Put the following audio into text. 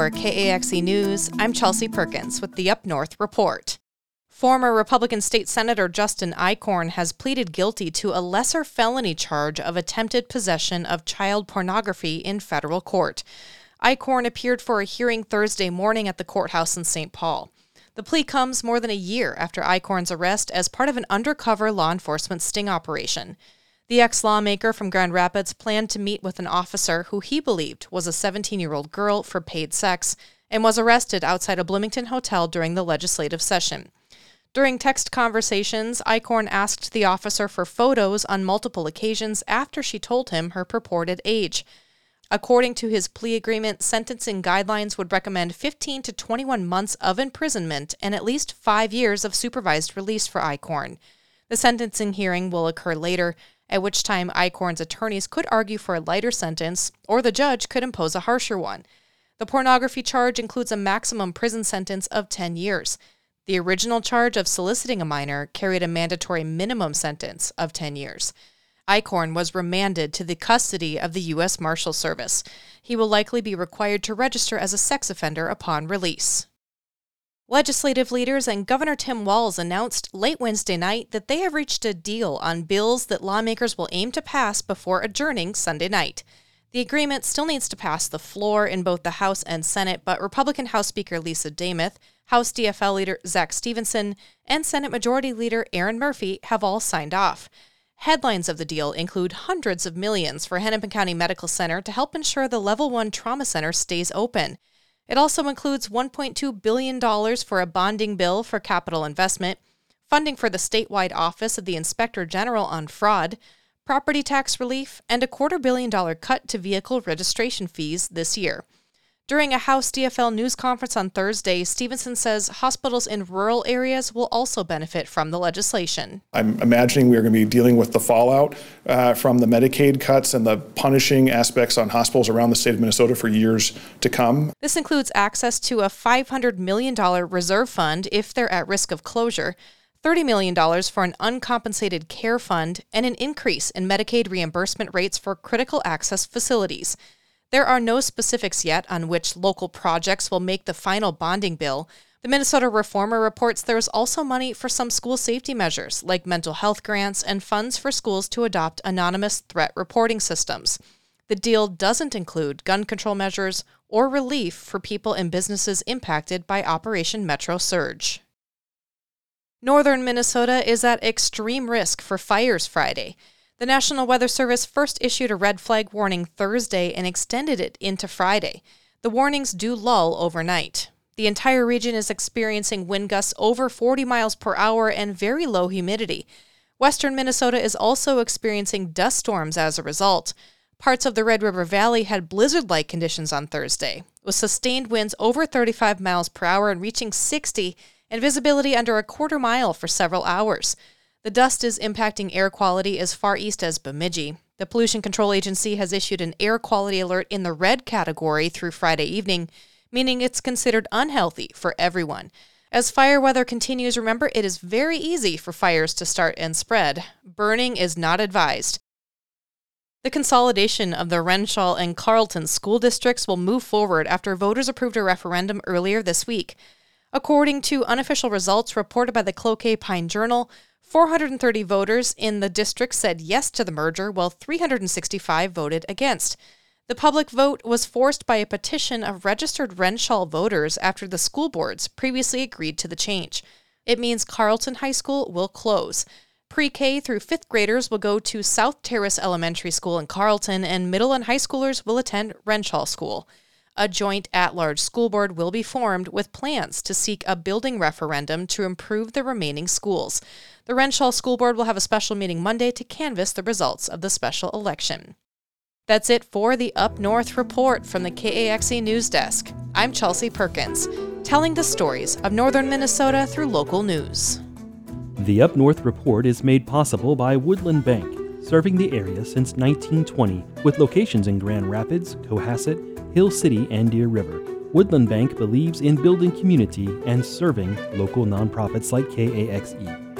For KAXE News, I'm Chelsea Perkins with the Up North Report. Former Republican State Senator Justin Eichorn has pleaded guilty to a lesser felony charge of attempted possession of child pornography in federal court. Eichorn appeared for a hearing Thursday morning at the courthouse in St. Paul. The plea comes more than a year after Eichorn's arrest as part of an undercover law enforcement sting operation. The ex-lawmaker from Grand Rapids planned to meet with an officer who he believed was a 17-year-old girl for paid sex and was arrested outside a Bloomington hotel during the legislative session. During text conversations, Eichorn asked the officer for photos on multiple occasions after she told him her purported age. According to his plea agreement, sentencing guidelines would recommend 15 to 21 months of imprisonment and at least 5 years of supervised release for Eichorn. The sentencing hearing will occur later, at which time Eichorn's attorneys could argue for a lighter sentence, or the judge could impose a harsher one. The pornography charge includes a maximum prison sentence of 10 years. The original charge of soliciting a minor carried a mandatory minimum sentence of 10 years. Eichorn was remanded to the custody of the U.S. Marshal Service. He will likely be required to register as a sex offender upon release. Legislative leaders and Governor Tim Walz announced late Wednesday night that they have reached a deal on bills that lawmakers will aim to pass before adjourning Sunday night. The agreement still needs to pass the floor in both the House and Senate, but Republican House Speaker Lisa Demuth, House DFL Leader Zach Stevenson, and Senate Majority Leader Aaron Murphy have all signed off. Headlines of the deal include hundreds of millions for Hennepin County Medical Center to help ensure the Level 1 Trauma Center stays open. It also includes $1.2 billion for a bonding bill for capital investment, funding for the statewide Office of the Inspector General on Fraud, property tax relief, and a $250 million cut to vehicle registration fees this year. During a House DFL news conference on Thursday, Stevenson says hospitals in rural areas will also benefit from the legislation. I'm imagining we are going to be dealing with the fallout from the Medicaid cuts and the punishing aspects on hospitals around the state of Minnesota for years to come. This includes access to a $500 million reserve fund if they're at risk of closure, $30 million for an uncompensated care fund, and an increase in Medicaid reimbursement rates for critical access facilities. There are no specifics yet on which local projects will make the final bonding bill. The Minnesota Reformer reports there is also money for some school safety measures, like mental health grants and funds for schools to adopt anonymous threat reporting systems. The deal doesn't include gun control measures or relief for people and businesses impacted by Operation Metro Surge. Northern Minnesota is at extreme risk for fires Friday. The National Weather Service first issued a red flag warning Thursday and extended it into Friday. The warnings do lull overnight. The entire region is experiencing wind gusts over 40 miles per hour and very low humidity. Western Minnesota is also experiencing dust storms as a result. Parts of the Red River Valley had blizzard-like conditions on Thursday, with sustained winds over 35 miles per hour and reaching 60 and visibility under a quarter mile for several hours. The dust is impacting air quality as far east as Bemidji. The Pollution Control Agency has issued an air quality alert in the red category through Friday evening, meaning it's considered unhealthy for everyone. As fire weather continues, remember it is very easy for fires to start and spread. Burning is not advised. The consolidation of the Renshaw and Carlton school districts will move forward after voters approved a referendum earlier this week. According to unofficial results reported by the Cloquet Pine Journal, 430 voters in the district said yes to the merger, while 365 voted against. The public vote was forced by a petition of registered Renshaw voters after the school boards previously agreed to the change. It means Carlton High School will close. Pre-K through 5th graders will go to South Terrace Elementary School in Carlton, and middle and high schoolers will attend Renshaw School. A joint at-large school board will be formed with plans to seek a building referendum to improve the remaining schools. The Renshaw School Board will have a special meeting Monday to canvass the results of the special election. That's it for the Up North Report from the KAXE News Desk. I'm Chelsea Perkins, telling the stories of Northern Minnesota through local news. The Up North Report is made possible by Woodland Bank, serving the area since 1920, with locations in Grand Rapids, Cohasset, Hill City, and Deer River. Woodland Bank believes in building community and serving local nonprofits like KAXE.